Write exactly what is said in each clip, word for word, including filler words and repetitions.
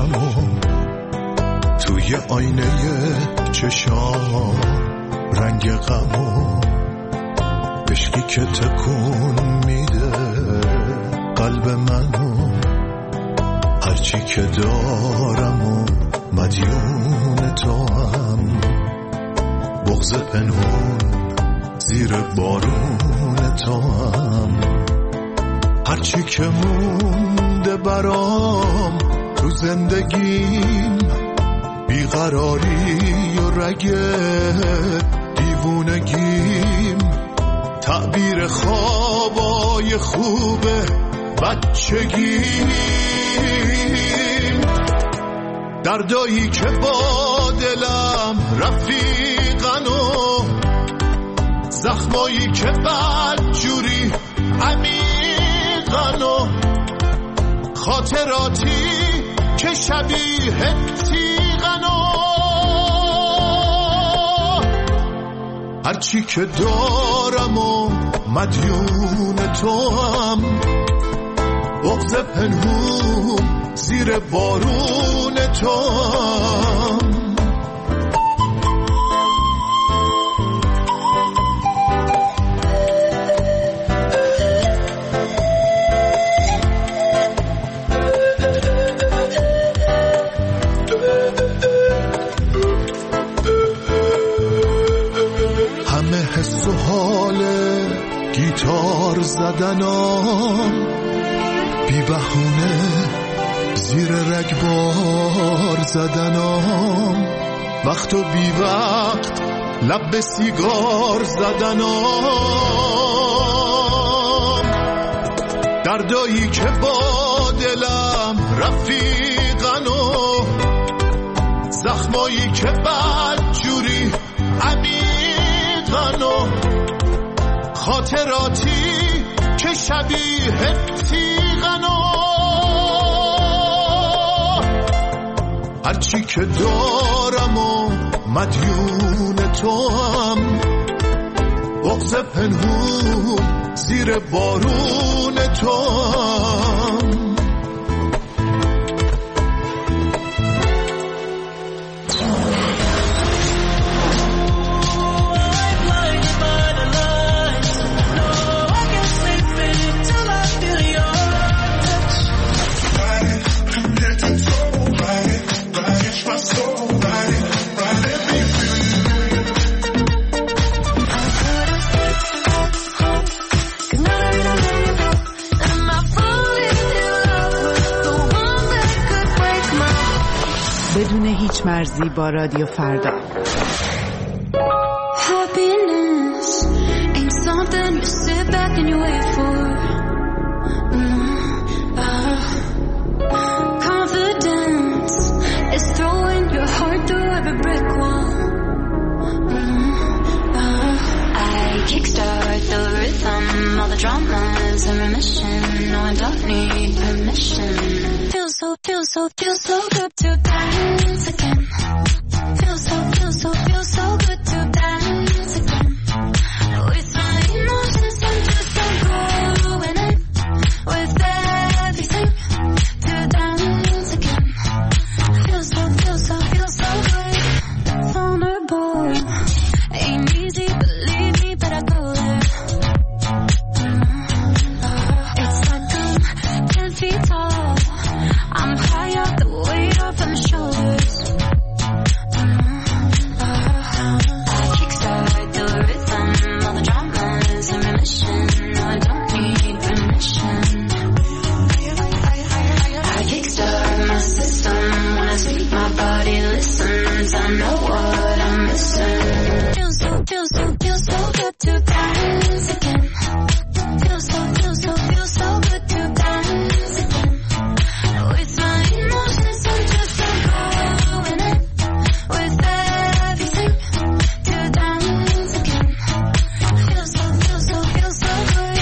چشمو توی آینه چشام رنگ غمو عشقی که تکون میده قلب منو هرچی که دارم و مدیون تو هم بغض پنهون زیر بارون تو هم هرچی که مونده برام تو زندگیم بیقراری و رگ دیوونگیم تعبیر خوابای خوب بچگیم دردایی که با دلم رفیقن و زخمایی که بدجوری عمیقن و خاطراتی که شبیه تیغن و هرچی که دارم و مدیون تو هم بغض پنهون زیر بارون تو هم حس و حال گیتار زدنام بی بهونه زیر رگبار زدنام وقت و بی وقت لب به سیگار زدنام دردایی که با دلم رفیقن و زخمایی که بدجوری عمیقن و خاطراتی که شبیه تیغن و هرچی که دارم و مدیون تو هم بغض پنهون زیر بارون تو هم بدون هیچ مرزی با رادیو فردا. Happiness ain't something you sit back and you wait for. Mm, uh, confidence is throwing your heart through every brick wall. Mm, uh, I kickstart the rhythm, all the dramas in remission. No, I don't need permission. Feels so, feels so, feels so good to dance again. Feels so, feels so, feels so good to dance again. With my emotions, I'm just I'm going in with everything to dance again. Feels so, feels so, feels so good. Vulnerable, ain't easy, believe me, but I go there. It's like I'm ten feet tall. I'm high up, the weight off of my shoulders. I kickstart the rhythm, all the dramas in remission. No, I don't need permission. I kickstart my system when I sleep. My body listens. I know what I'm missing. Feels so, feels so, feels so good to dance again. Feels so, feels so, feels so good to dance again. With my emotions, I'm just I'm going in with everything to dance again. Feels so, feels so, feels so good.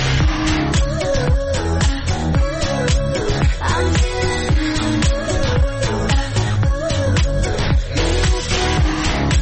I'm feeling.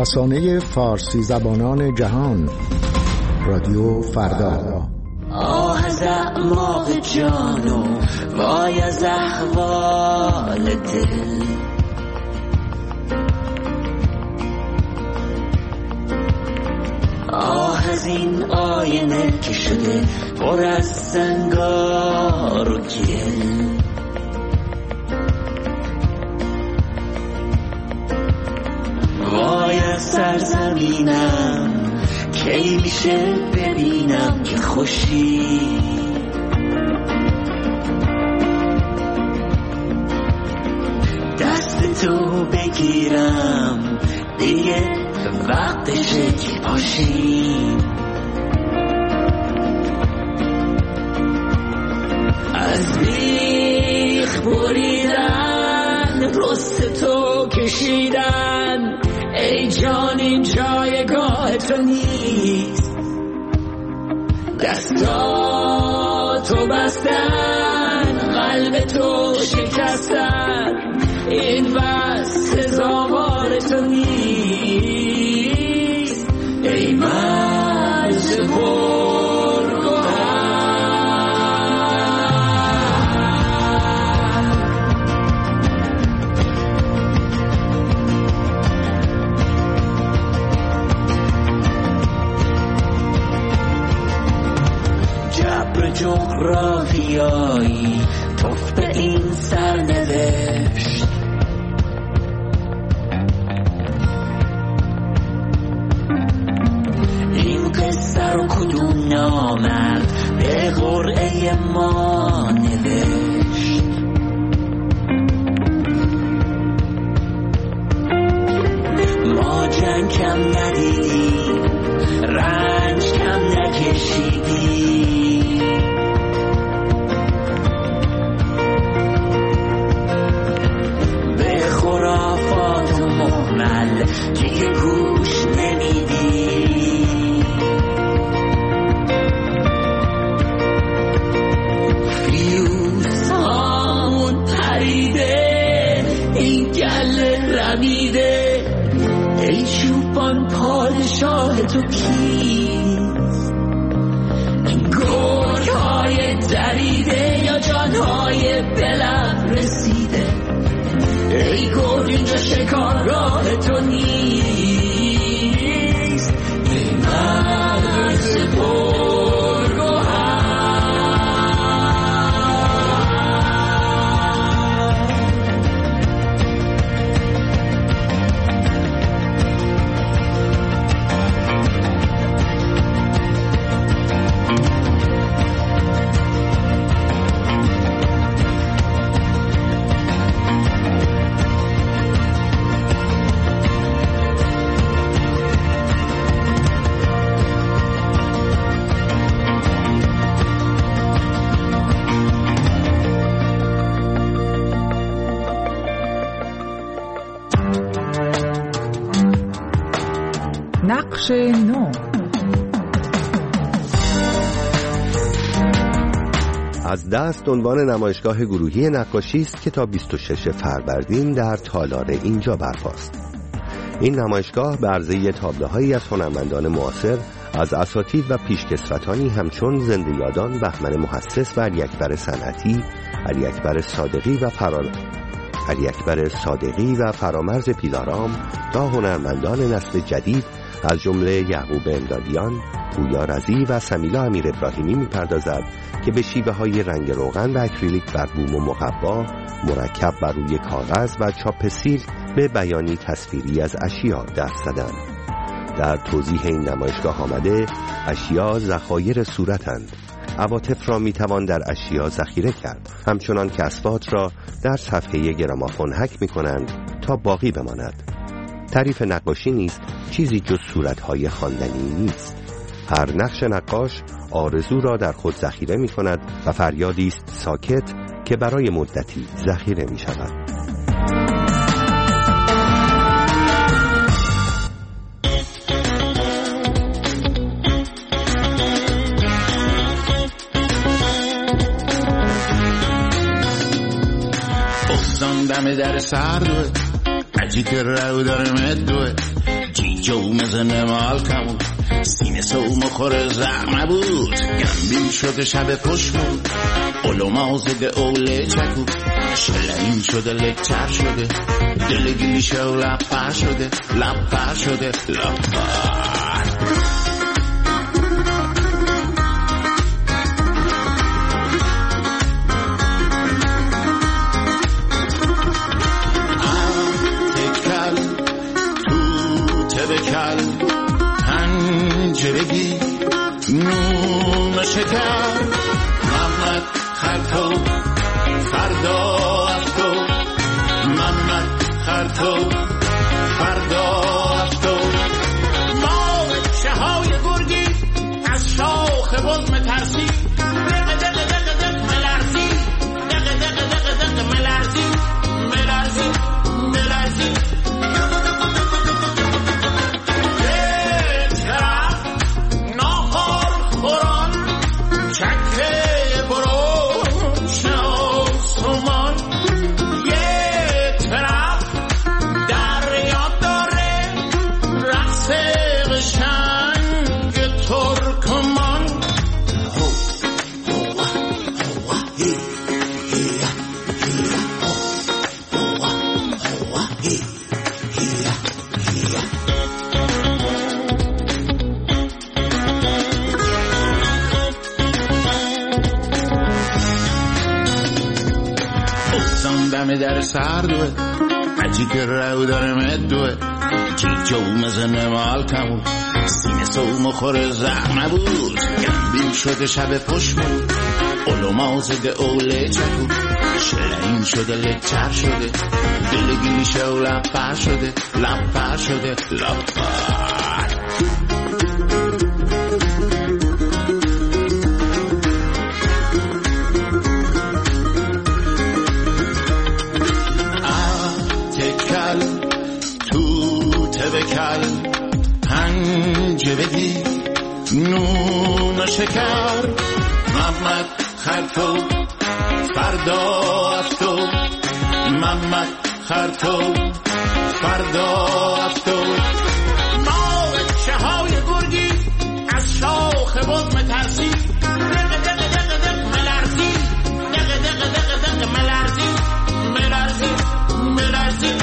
رسانه فارسی زبانان جهان، رادیو فردا. آه از اعماق جانو وای از احوال دل، آه از این آینه که شده پر از سنگار و گل، وای از سرزمینم کی میشه ببینم که خوشی، دست تو بگیرم دیگه وقتشه که باشیم، از بیخ بریدن رست تو کشیدن، ای جان این جایگاه تو نیست، دستاتو بستن قلب تو شکستن، این بس سزاوار تو نیست، ای مرز پرگوهر. جبر جغرافیایی توف به این سرنوشت، این قصه رو کدوم نامرد به قرعه ما نوشت، ما جنگ کم ندیدیم رنج کم نکشیدیم، به خرافات و محمل دیگه گوش نمیدیم، فیوزهامون پریده این گل رمیده، ای چوپان پادشاه تو کیست، این گرگ‌های دریده یا جانهای بلند رسیده، ای گرگ اینجا شکارگاه تو نیست، ای مرز پرگوهر. نقش نو. از دست عنوان نمایشگاه گروهی نقاشی است که تا بیست و شش فروردین در تالار اینجا برپاست. این نمایشگاه به عرضه تابلوهایی از هنرمندان معاصر از اساتید و پیشکسوتانی همچون زنده یادان بهمن محسس و علی اکبر صنعتی، علی اکبر صادقی و فرار علی اکبر صادقی و فرامرز پیلارام تا هنرمندان نسل جدید از جمله یعقوب امدادیان، پویا رضی و سمیلا امیر ابراهیمی می‌پردازد که به شیوه‌های رنگ روغن و اکریلیک بر بوم و مقوا، مرکب بر روی کاغذ و چاپ سیل به بیانی تصویری از اشیا دست زدند. در توضیح این نمایشگاه آمده اشیا ذخایر صورتند. عواطف را میتوان در اشیا ذخیره کرد، همچنان که اصوات را در صفحه گرامافون حک میکنند تا باقی بماند. تعریف نقاشی نیست چیزی جز صورتهای خواندنی نیست. هر نقش نقاش آرزو را در خود ذخیره میکند و فریادی است ساکت که برای مدتی ذخیره میشود. دم در سردوه عجی که رو داره مدوه جیجو مزنه مالکم سینه سو مخور زعمه بود گمبیل شده شب پش بود علما زده اوله چکو شلعین شده لکتر شده دلگیلی شو لپر شده لپر شده لپر پنجرگی نون شکر محمد خرطو فردا افتو محمد خرطو فردا افتو ما شهای گرگی از شاخ بزم ترسی دق دق دق دق ملرزی دق دق دق دق ملرزی ملرزی ملرزی در سردوه عجی که رو داره مدوه جیجو مزنه مالکمو سینه سو مخور زعمه بود گمبیل شده شب پش بود علما زده اوله چکو شلعین شده لکتر شده دلگیلی شو لپر شده لپر شده لپر بکل پنجرگی نون شکر محمد خرطو فردا افتو محمد خرطو فردا افتو ما شهای گرگی از شاخ بزم ترسی دق دق دق دق ملرزی دق دق دق دق ملرزی ملرزی ملرزی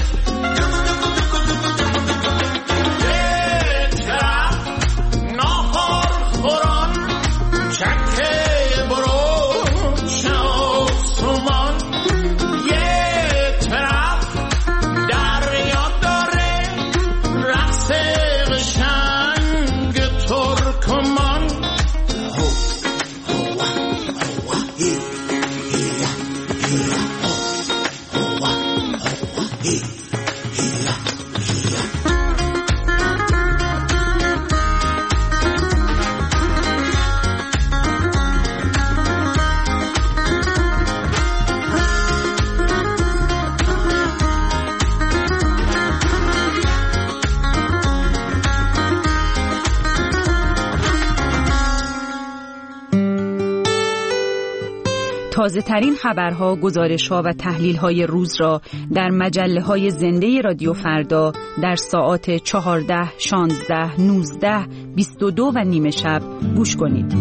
تازه ترین خبرها، گزارش‌ها و تحلیل‌های روز را در مجله‌های زنده رادیو فردا در ساعات چهارده، شانزده، نوزده، بیست و دو و نیمه شب گوش کنید.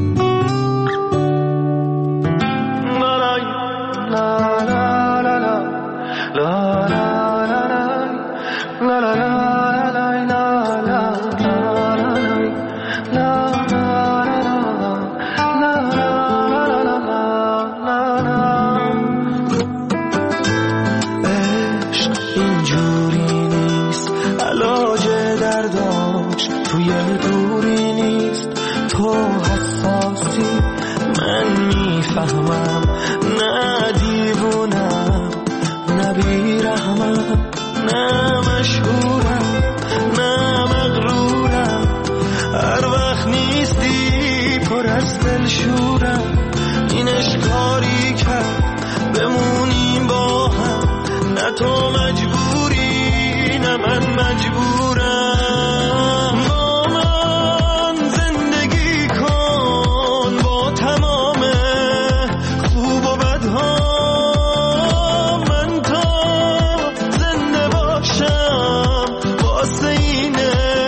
تو مجبوری نه من مجبورم با من زندگی کن با تمام خوب و بدها من تا زنده باشم واسه اینه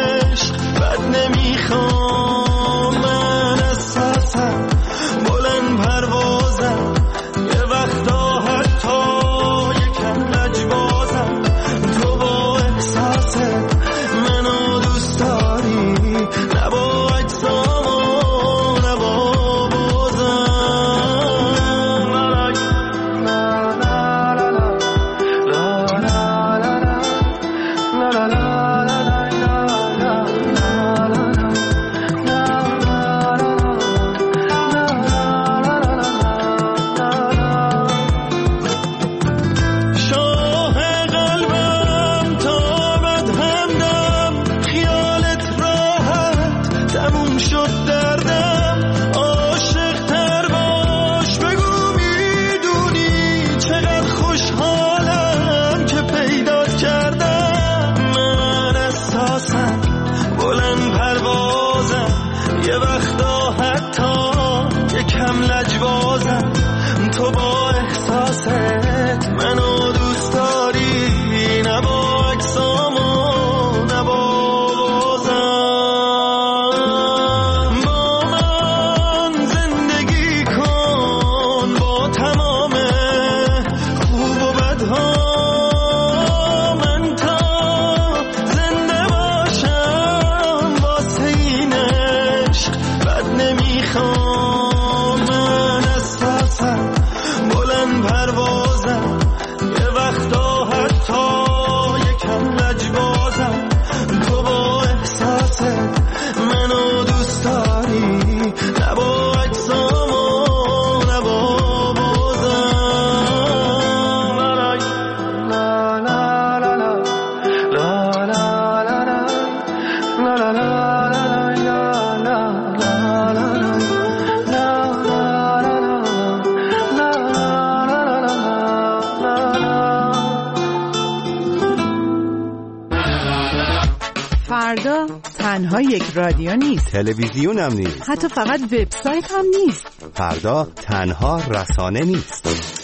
فردا تنها یک رادیو نیست، تلویزیون هم نیست، حتی فقط وبسایت هم نیست. فردا تنها رسانه نیست.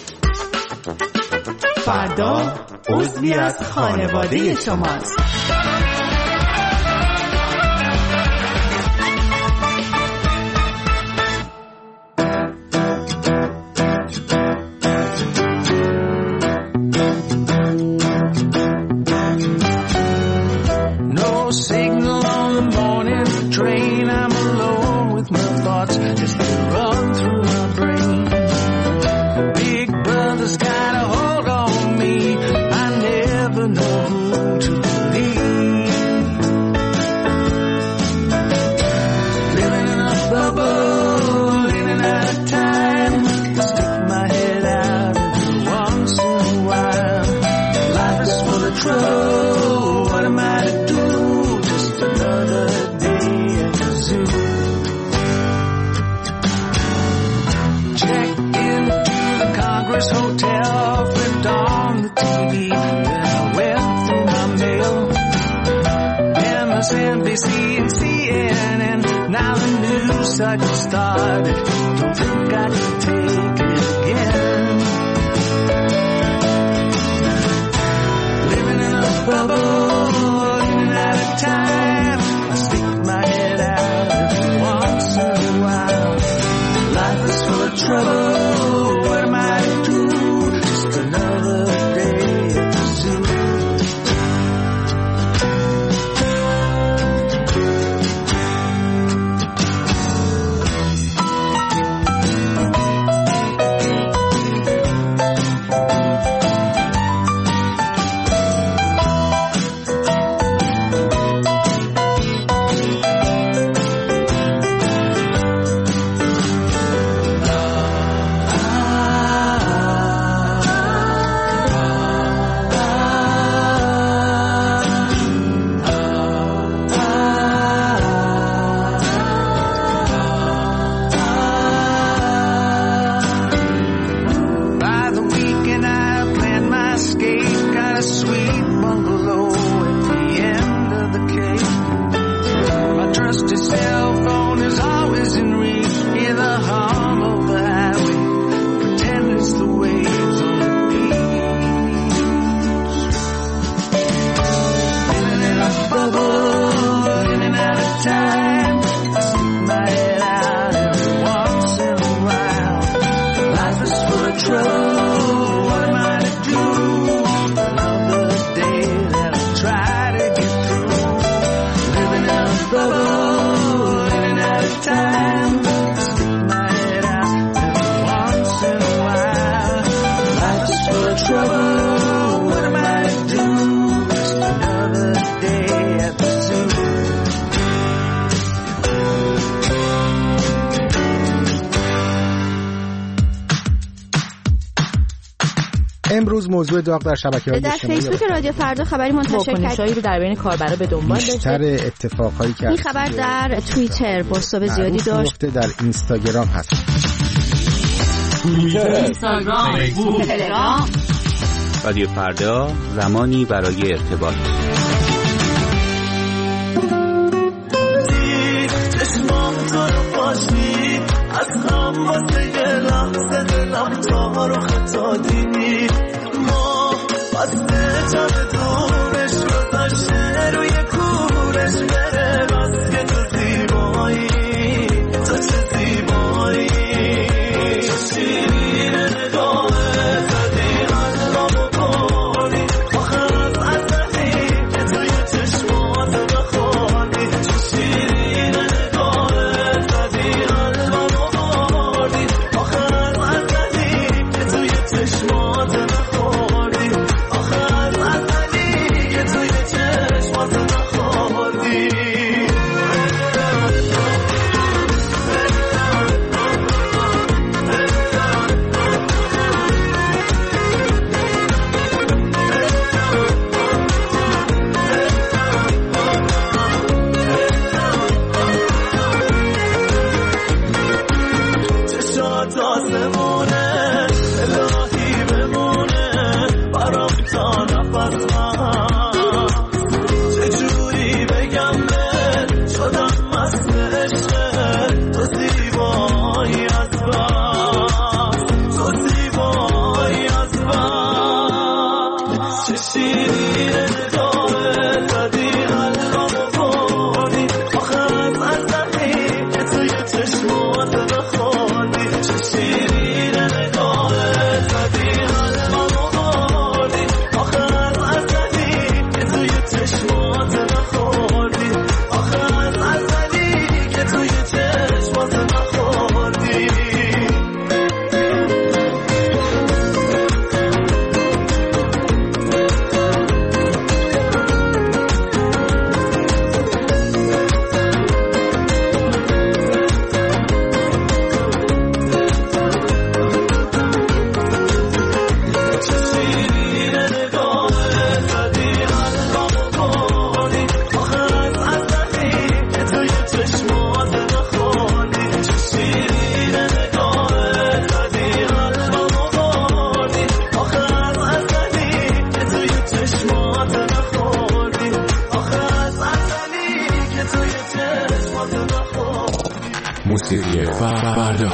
فردا عضوی از خانواده شماست. I just started, don't think I can take it again. Living in a bubble, in and out of time. I stick my head out every once in a while. Life is full of trouble, what am I to do? Just another day at the zoo. امروز موضوع داغ در شبکه‌های اجتماعی در فیسبوک رادیو فردا خبری منتشر کرد. واکنش‌هایی رو در بین کاربرا به دنبال داشت. بیشتر اتفاقایی که این خبر در توییتر بازتاب زیادی داشت. در اینستاگرام هست. توییتر، اینستاگرام، فیسبوک، تلگرام. رادیو فردا زمانی برای ارتباط. از هم واسه یه لحظه دلم تا رو خطا دیدی ما بسته جمع دورش گذاشته روی کورش بره بس که تو زیبایی تو چه زیبایی چه شیرین نگاهه زدی قلبمو بردی آخر از عصبی که توی چشماتو بخوردی چه شیرین نگاهه زدی قلبمو بردی آخر از عصبی که توی چشماتو بخوردی آخر از عصبی موسیقی فردا.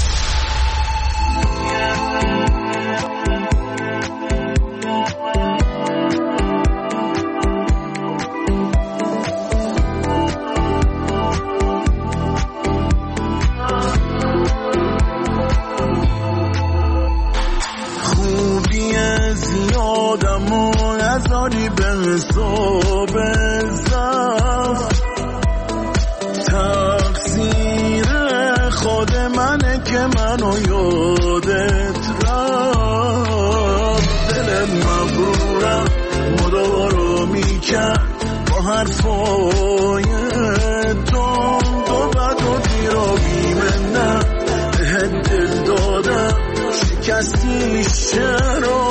خوبی زیادم و نذاری به حساب زفت، تقصیر خود منه که منو یادت رفت. دل مغرورم مدارو میکرد با حرفای تو، تو بد و دیرابی منم بهت دل دادم شکستی چرا؟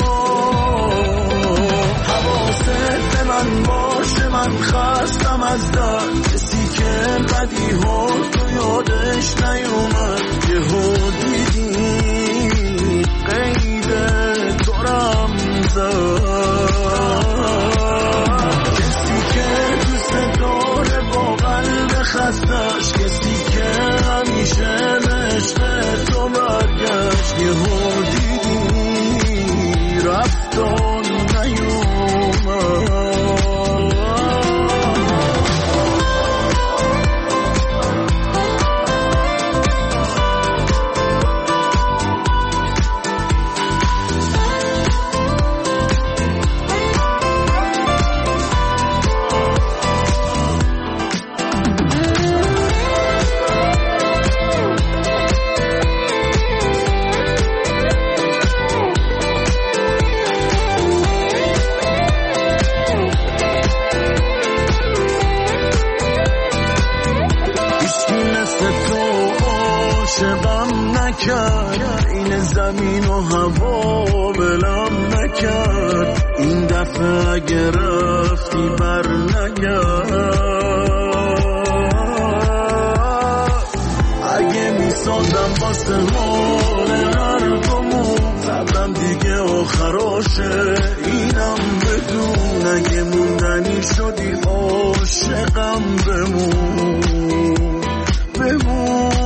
حواست به من باشه، من خستم از درد، کسی که بدی ها تو یادش نیومد. یه ها دیدی قید دارم زد، کسی که دوست داره با قلب خستش، کسی که همیشه نشته تو برگشت. یه ها دیدی رفتان نیومد. این زمین و هوا بلم نکرد، این دفعه اگه رفتی بر نگرد. اگه میسازم واسه حال هر دومون، صبرم دیگه آخراشه اینم بدون. اگه موندنی شدی عاشقم بمون بمون.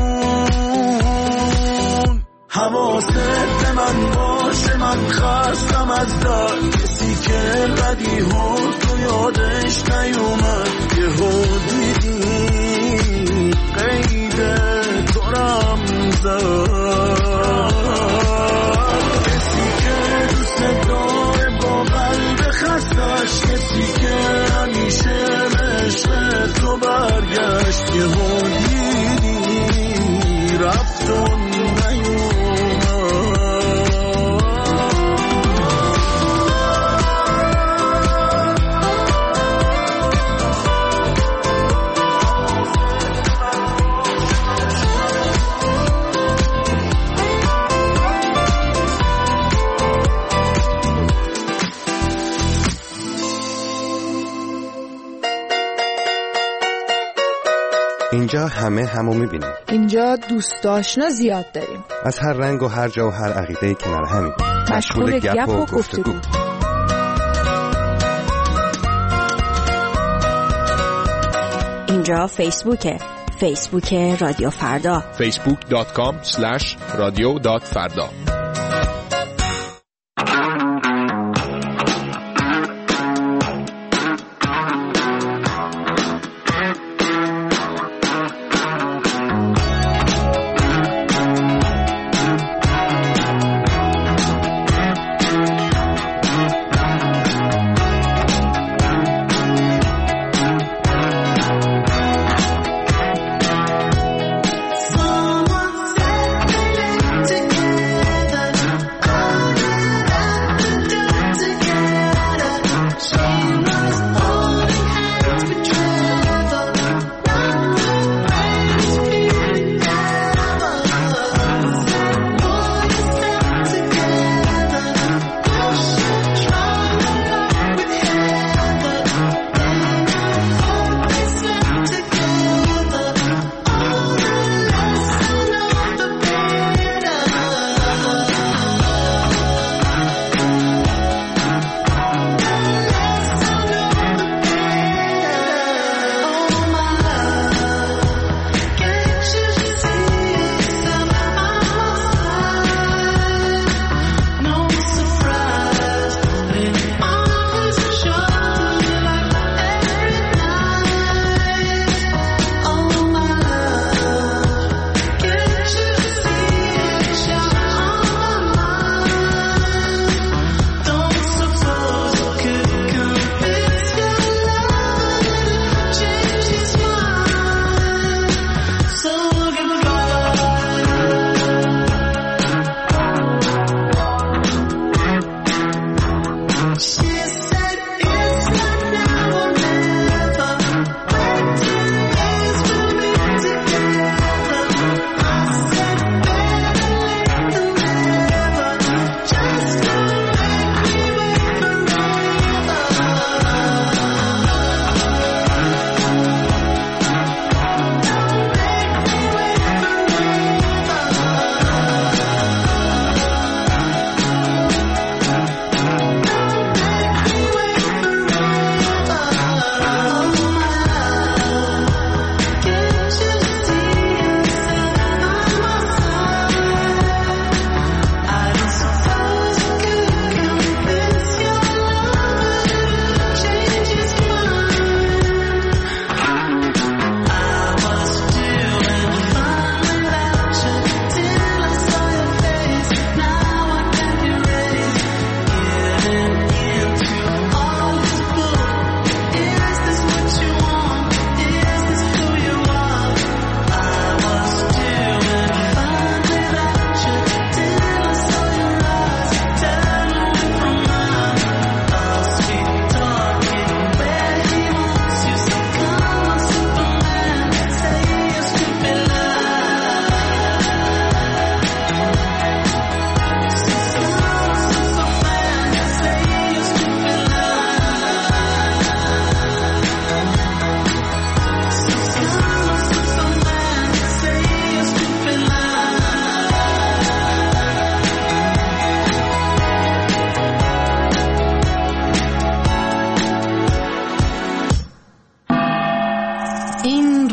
حواست به من باشه، من خستم از درد، کسی که بدی ها تو یادش نیومد. یه ها دیدی قید دارم زد، کسی که دوست داره با قلب خستش، کسی که همیشه نشته تو برگشت. یه ها دیدی رفتان نیومد. اینجا همه همو میبینیم. اینجا دوست آشنا زیاد داریم، از هر رنگ و هر جا و هر عقیده کنار همیم، مشغول گپ و گفتگو. اینجا فیسبوکه، فیسبوک رادیو فردا، فیسبوک دات کام اسلش رادیو دات فردا.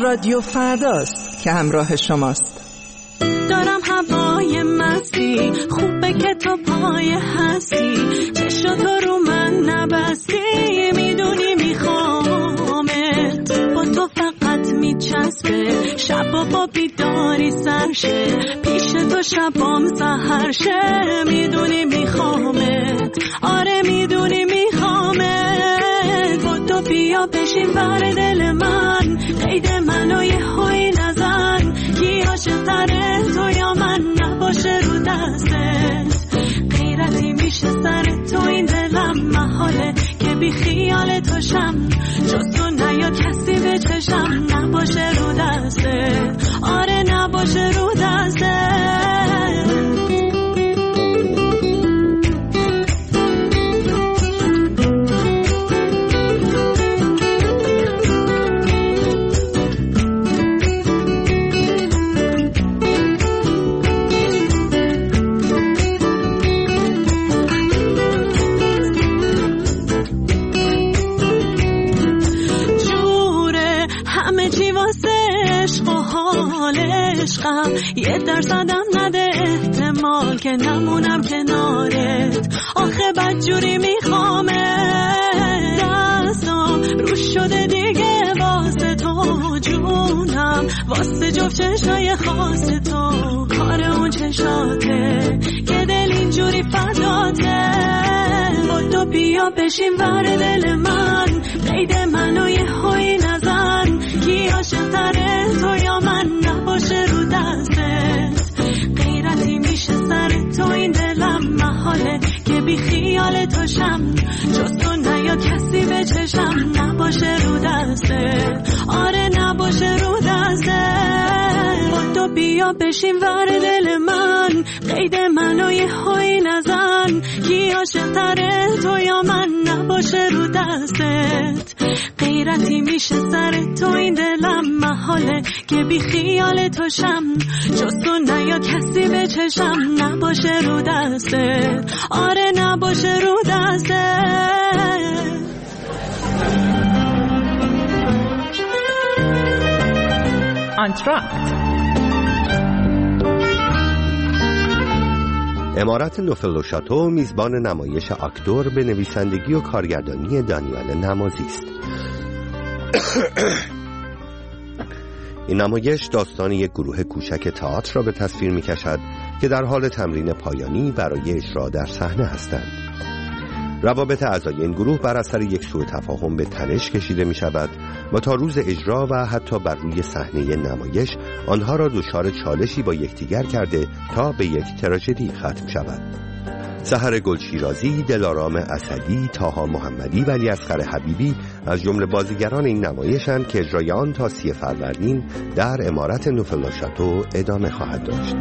رادیو فرداست که همراه شماست. دارم هوای مستی، خوبه که تو پای هستی، چشاتو رو من نبستی، میدونی میخوامت، با تو فقط میچسبه، شب با بیداری سرشه، پیش تو شبام سحر شه، میدونی میخوامت، آره میدونی میخوامت، با تو بیا بشین بر دل من، قید منو یه هایی نزن، کی عاشق تره تو یا من، نباشه رو دستت، غیرتی میشه سر تو این دلم، محاله که بی خیال تو شم، جز تو نیاد کسی به چشم، نباشه رو دستت، آره نباشه رو دستت. یه درصدم نده احتمال که نمونم کنارت، آخه بدجوری میخوامه، دستم رو شده دیگه واسه تو جونم، واسه جفت چشای خاص تو، کار اون چشاته که دل اینجوری فداته، با تو بیا بشین ور دل من، قید منو یه هایی نزن، کی عاشق تره تو یا من، نباشه رو دستت، غیرتی میشه سر تو این دلم، محاله که بی خیال تو شم، جز تو نیاد کسی به چشم، نباشه رو دستت، آره نباشه رو دستت، با تو بیا بشین ور دل من، قید منو یه هایی نزن، کی عاشق تره تو یا من، نباشه رو دستت، غیرتی میشه سر تو این دلم، محاله که بی خیال تو شم، جز تو نیاد کسی به چشم، نباشه رو دستت، آره نباشه رو دستت. آنتراکت امارت نوفل و شاتو میزبان نمایش آکتور به نویسندگی و کارگردانی دانیال نمازی است. این نمایش داستان یک گروه کوچک تئاتر را به تصویر می‌کشد که در حال تمرین پایانی برای اجرا در صحنه هستند. روابط اعضای این گروه بر اثر یک سوء تفاهم به تنش کشیده می شود و تا روز اجرا و حتی بر روی صحنه نمایش آنها را دچار چالشی با یکدیگر کرده تا به یک تراژدی ختم شود. سحر گلشیرازی، دلارام اسدی، طاها محمدی و علیاصغر حبیبی از جمله بازیگران این نمایشند که اجرای آن تا سی فروردین در امارت نوفل و شاتو ادامه خواهد داشت.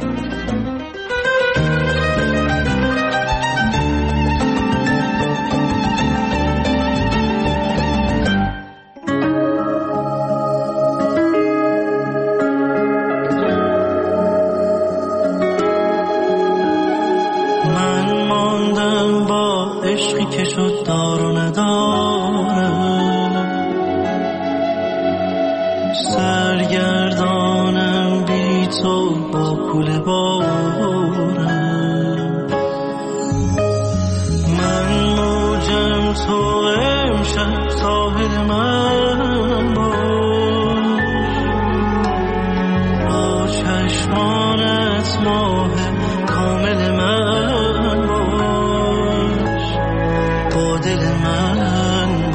که شد دار و نداره، سرگردانم بی تو با کوله باره، من موجم تو امشب ساحل من باش، با چشمانت ماه کامل من باش، با دل من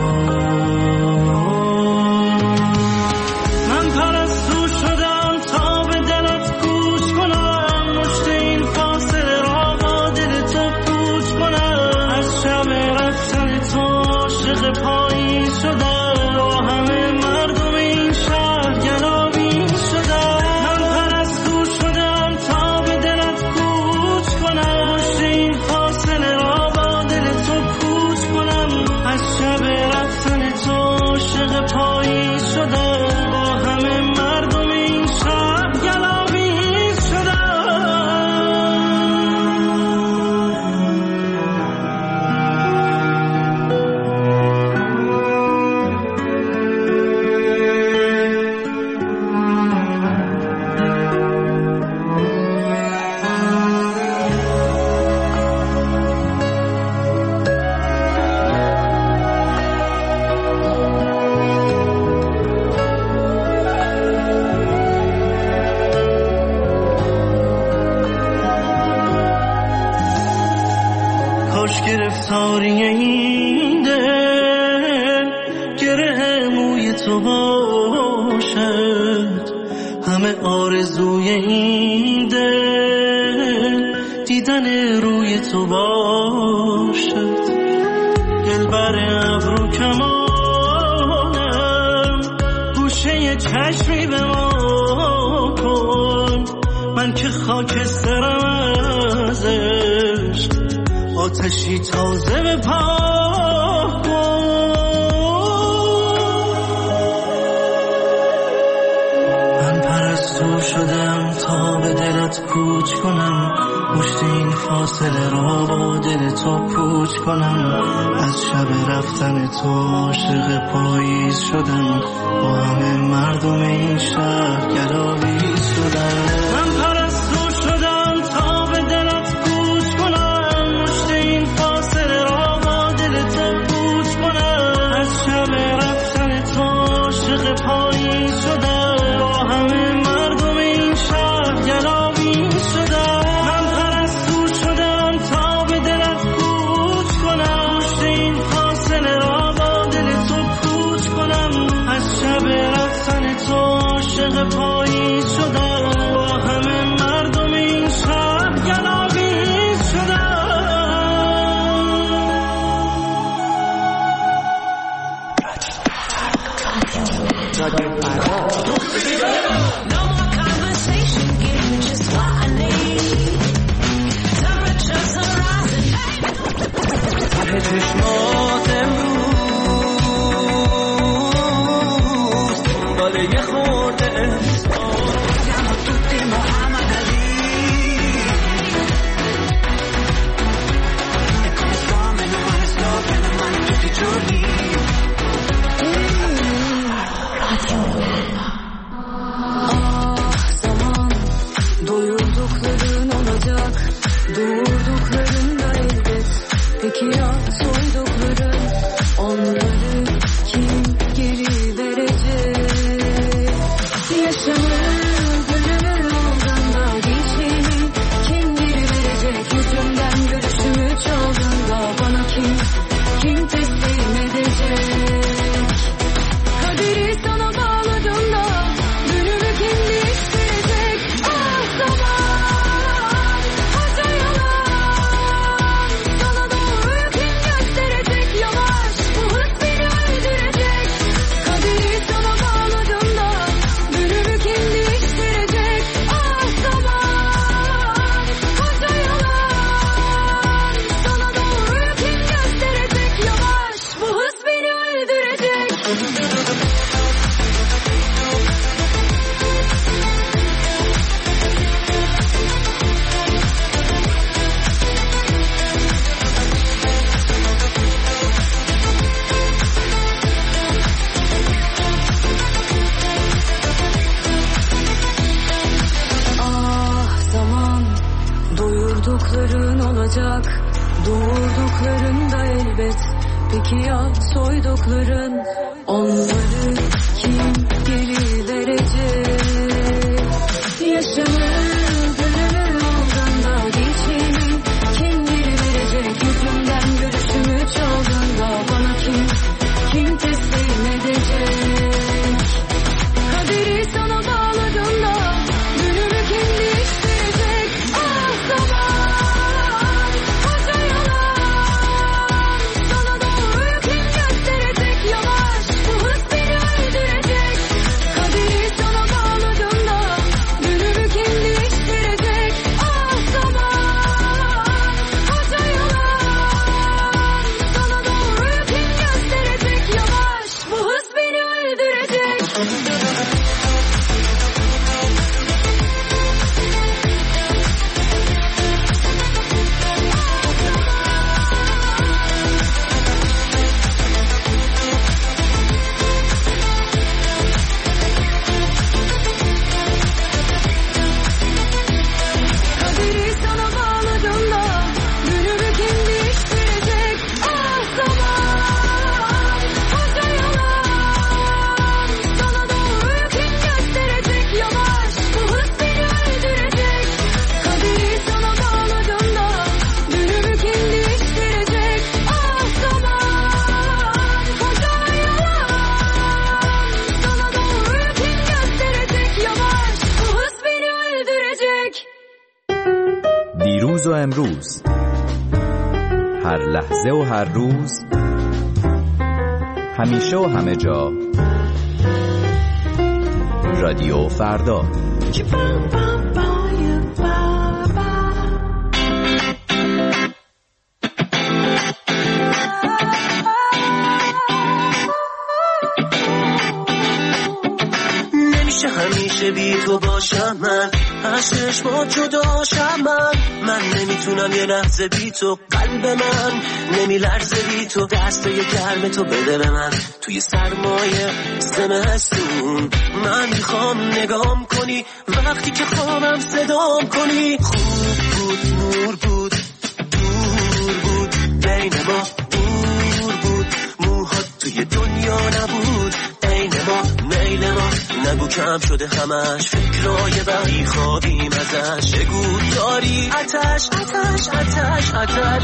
باش. من پرستو شدم تا به دلت گوش کنم، مشت این فاصله را با دل تو پوچ کنم، از شب رفتن تو عاشق پایی شدم، با همه مردم این شهر گلابی شدم. من پرستو شدم تا به دلت گوش کنم، مشت این فاصله را با دل تو پوچ کنم، از شب رفتن تو عاشق پایی شدم، با همه مردم این شهر گلابی شدم. تو باشد، همه آرزوی این دل دیدن روی تو باشد. دلبر ابرو کمانم، گوشه چشمی به ما کن، من که خاکسترم از عشق، آتشی تازه به پا کن. من پرستو شدم تا به دلت کوچ کنم، مشت این فاصله را با دل تو کوچ کنم. از شب رفتن تو عاشق پاییز شدم، با همه مردم این شهر گلاویز شدم. من پرستو شدم تا به دلت کوچ کنم، مشت این فاصله را با دل تو کوچ کنم. از شب رفتن تو عاشق پاییز شدم، با همه مردم این شهر گلاویز شدم. من پرستو شدم تا به دلت کوچ کنم، مشت این فاصله را با دل تو کوچ کنم. از شب رفتن تو عاشق پاییز شدم، با همه مردم این شهر گلاویز شدم. No more conversation, give me just what I need. Temperatures are rising. ته چشمات امروز دنبال یه خورده Siamo tutti Muhammad Ali. E come fame non male sto prendo male tutti i giorni. Ah zaman doyurdukların olacak, doğurdukların da elbet. Peki ya soydukların, onları kim geri verecek? Yaşamı gönlümü aldığında, gençliğimi kim geri verecek? Yüzümden görüşümü çaldığında bana kim, kim teslim edecek? Kaderi sana bağladığında günümü kim değiştirecek? Ah zaman, koca yalan, sana doğruyu kim gösterecek? Yavaş, bu hız beni öldürecek. Kaderi sana bağladığında günümü kim değiştirecek? Ah zaman, koca yalan, sana doğruyu kim gösterecek? Yavaş, bu hız beni öldürecek. Ah zaman doyurdukların olacak, doğurdukların da elbet. Peki ya soydukların, onları kim geri verecek? Yaşamı gönlümü aldığında, gençliğimi kim geri verecek? Yüzümden görüşümü çaldığında bana kim, kim teslim edecek? Kaderi sana bağladığında günümü kim değiştirecek? Ah zaman, koca yalan, sana doğruyu kim gösterecek? Yavaş, bu hız beni öldürecek. امروز، هر لحظه و هر روز، همیشه و همه جا، رادیو فردا. همیشه بی تو باشم من، از چشمات جداشم من، من نمیتونم یه لحظه بی تو، قلب من نمیلرزه بی تو، دسته گرم تو بده به من توی سرمایه زمستون، من میخوام نگام کنی وقتی که خوابم صدام کنی، خوب بود نور بود دور بود بین ما، دور بود موهات توی دنیا نبود عین ما، میل ما نگو کم شده همش، فکرای بقی خوابیم ازش، بگو داری آتش آتش آتش آتش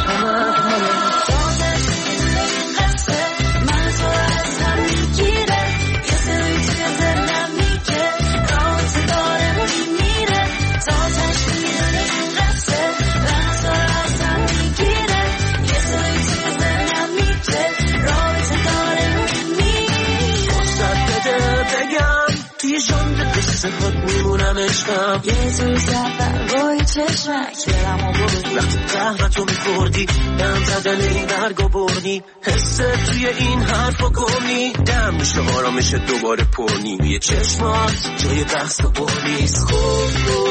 من تو از هم میگیره، یه سری توی ذهنم میگه راه داره میمیره، تا تشکیل این قصه من تو از هم میگیره، یه سری توی ذهنم میگه راه داره میمیره، فرصت بده بگم توی ژانر قصه هات میمونم عشقم، یه توی سفر روی چشمک دلمو بردی، وقتی قهوه‌تو میخوردی دم زدن این برگو بردی، حست توی این حرفا گمنی، دم میشه آرامش دوباره پرنی، توی چشمات جای بحث و برنیست، خوب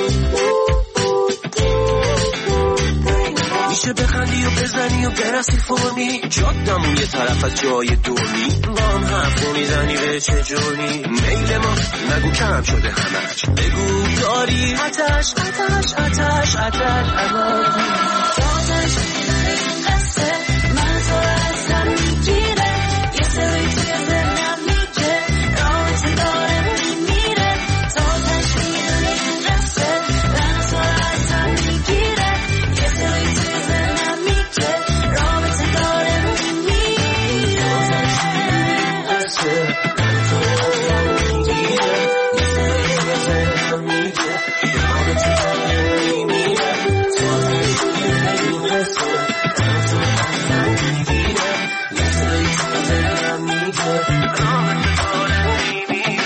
میشه بخندی و بزنی و برسی فرمی، جادمون یه طرف از جای دورنی، با هم حرف میزنی به چه جونی، میل ما نگو کم شده همش، بگو داری آتش آتش آتش آتش آتش قصه من تو از هم میگیره، یه سری توی ذهنم میگه راه داره میمیره، تا تشکیل این قصه من تو از هم میگیره، یه سری توی ذهنم میگه راه داره میمیره، تا تشکیل قصه من تو از هم میگیره، یه سری توی ذهنم میگه راه داره میمیره، تا تشکیل این قصه من تو از هم میگیره، یه سری توی ذهنم میگه راه داره میمیره.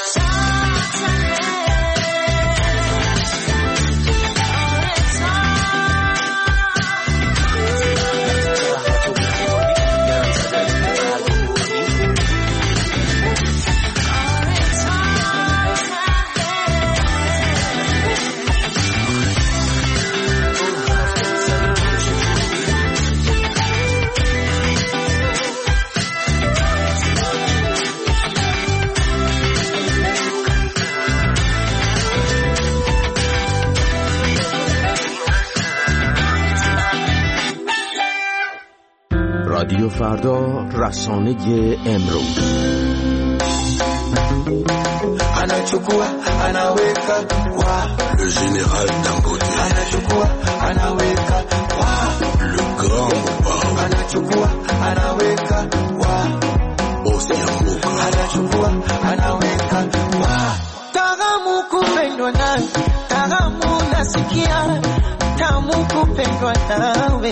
رادیو فردا، رسانه امروز. Anachukua anaweka wa le général Dangote, anachukua anaweka wa le grand Mobao, anachukua anaweka wa Osiambuka, anachukua anaweka wa Tagamu kupendwa nawe, tagamu nasikia, tamu kupendwa nawe,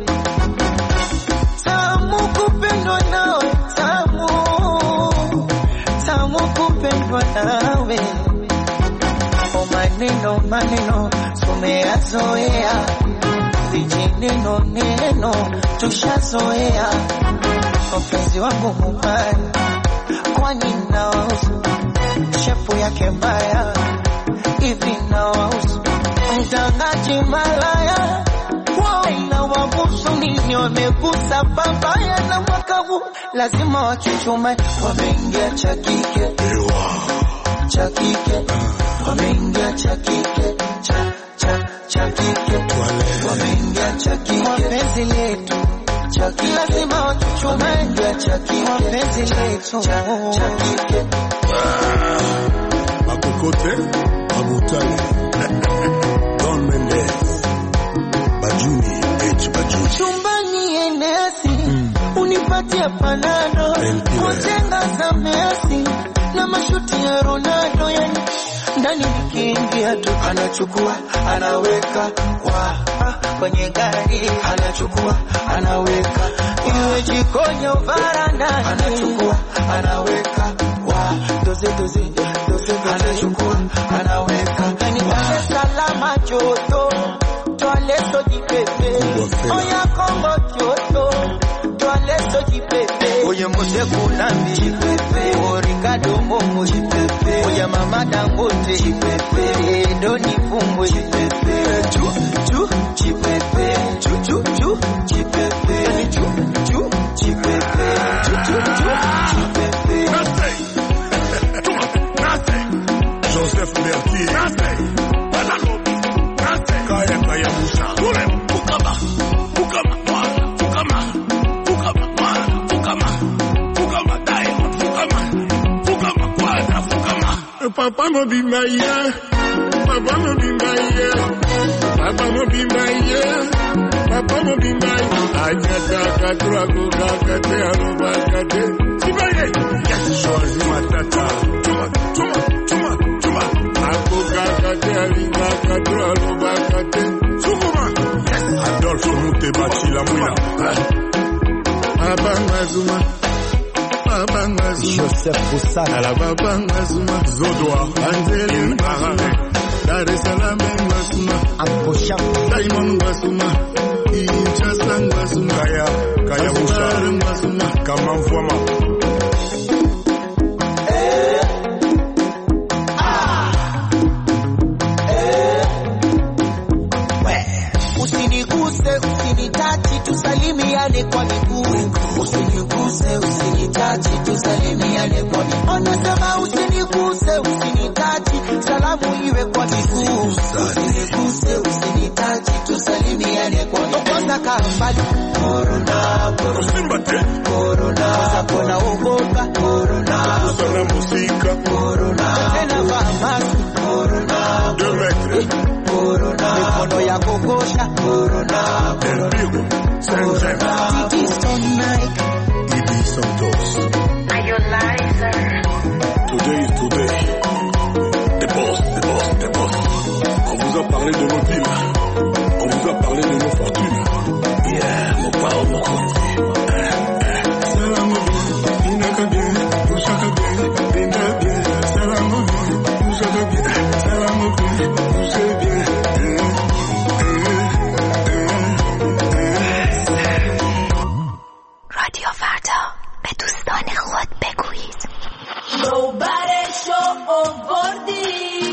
tamu kupendwa nawe, tamu tamu kupendwa nawe, o maneno maneno tumeyazoea, vijineno neno tushazoea, mpenzi wangu mubaya, kwani naosu shepu yake mbaya, hivi naosu mtangaji malaya, na wabusu nini wamegusa babaya, na mwaka huu lazima wachuchume, wameingia cha kike cha kike, wameingia cha kike cha cha cha kike, wameingia cha kike, wapenzi letu cha kike, lazima wachuchume cha kike, wapenzi letu cha cha kike. Makokote Abutale Don Mendes Bajuni H Bajuni chumbani enesi mm. Unipatia panado kujenga za Messi na mashuti ya Ronaldo, yani ndani nikiingia tu anachukua anaweka wa kwenye gari anachukua anaweka, iwe jikoni au varandani anachukua anaweka, wa doze doze doze anachukua anaweka, ni Dar es Salaam joto toaleto jipepe, oya Kongo joto toaleto jipepe, oya Mose Kulambi jipepe, o Ricardo Momo jipepe, oya Mama Dangote jipepe, Doni Fumbo jipepe, chu chu jipepe, chu chu chu jipepe, chu chu jipepe, chu chu chu jipepe. Joseph Mertier Kaya Kaya Musa Fukama Fukama Fukama Fukama Fukama Fukama Diamond Fukama Fukama Kwana Fukama Papa mo bimaya Papa mo bimaya Papa mo bimaya Papa mo bimaya Anyata katura kuka kate aruba kate Sibaye Yes Shozi matata Tuma Tuma Tuma Tuma Akuka kate aringa katura aruba kate Sukuma Yes Adolfo Mutebachi la mwina Abangazuma Abangazuma Joseph Boussana la Abangazuma Zodoa Angeli Mahane Dar es Salaam Ngazuma Ankosha Diamond Ngazuma Inchasa Ngazuma Kaya Kaya Musa Ngazuma Kama Mvwama Usiniguse, usinitachi, tusalimiane kwa miguu. Usiniguse, usinitachi, tusalimiane kwa miguu. Anasema usiniguse, usinitachi, salamu iwe kwa miguu. Usiniguse, usinitachi, tusalimiane kwa miguu. Tokoza kambali, corona, corona, corona, sapona ugoka, corona, Usana musika, corona, tena famasi, corona, deux metres, corona, mikono ya kokosha, corona, El Pigo, Saint-Jean, Titi Stone Mike, Ibi Santos. Are you liar? Today is today. The boss, the boss, the boss. On vous a parlé de nos villes. On vous a parlé de nos fortunes. Yeah, mon pao, mon conti. Salam bien, inaka bien, usaka bien, inda bien. Salam bien, usaka bien, salam bien, usaka bien. رادیو فردا به دوستان خود بگویید نوبرشو آوردیم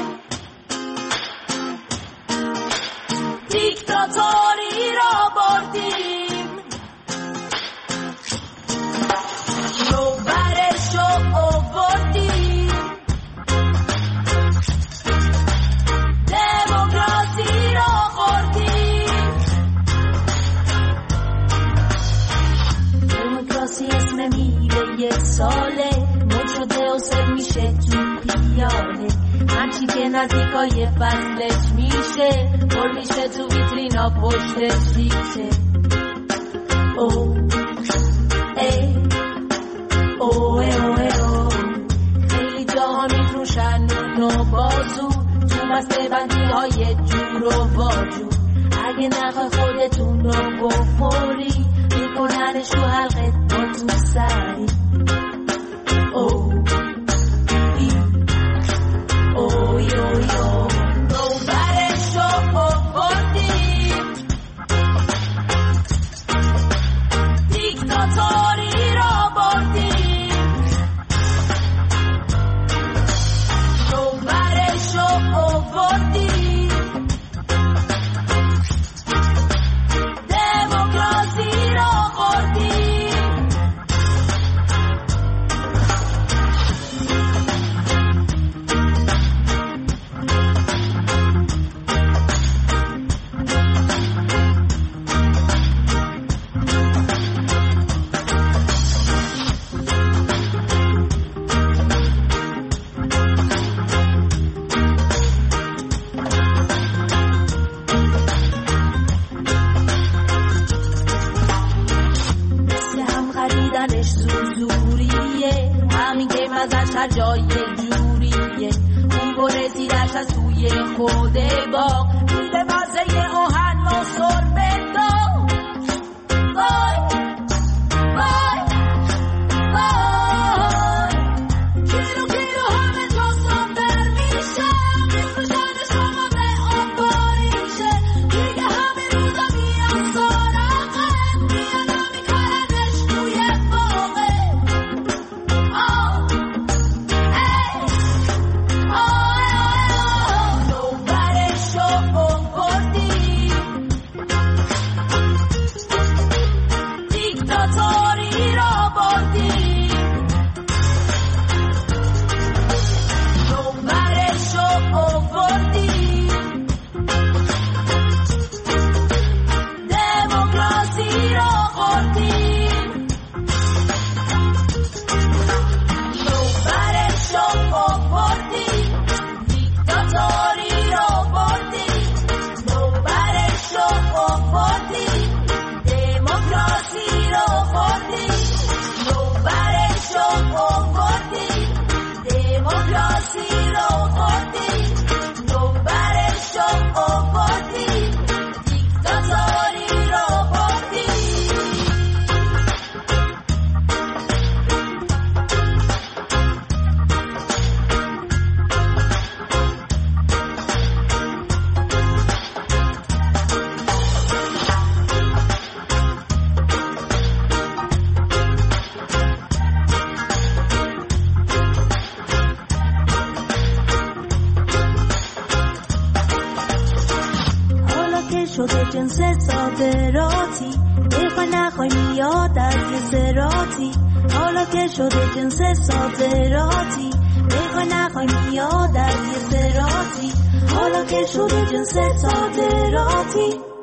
دیکتاتوری را بردیم نوبرشو آوردیم دموکراسی را خوردیم دموکراسی اسم میره یه ساله مد شده و سر میشه تو پیاله همچی که نزدیکای فصلش میشه پر میشه تو ویترینا پشتش ریشه او ای او ای او ای او خیلی جاها میفروشن نون و بازو تو مسته بندی های جور و باجو اگه نخواه خودتون رو بخوری میکننش رو حلقت با تو سری او ای اوی اوی او نوبرش رو آوردیم دیکتاتوری را بردیم نوبرش رو آوردیم دموکراسی را خوردیم خریدنش زوزوریه همین که مزش هر جای جوریه اون بره زیرش از توی خود باغ میده مزه آهن و سربه جنس صادراتی بخوای نخوای میاد از یه سراتی حالا که شده جنس صادراتی بخوای نخوای میاد از یه سراتی حالا که شده جنس صادراتی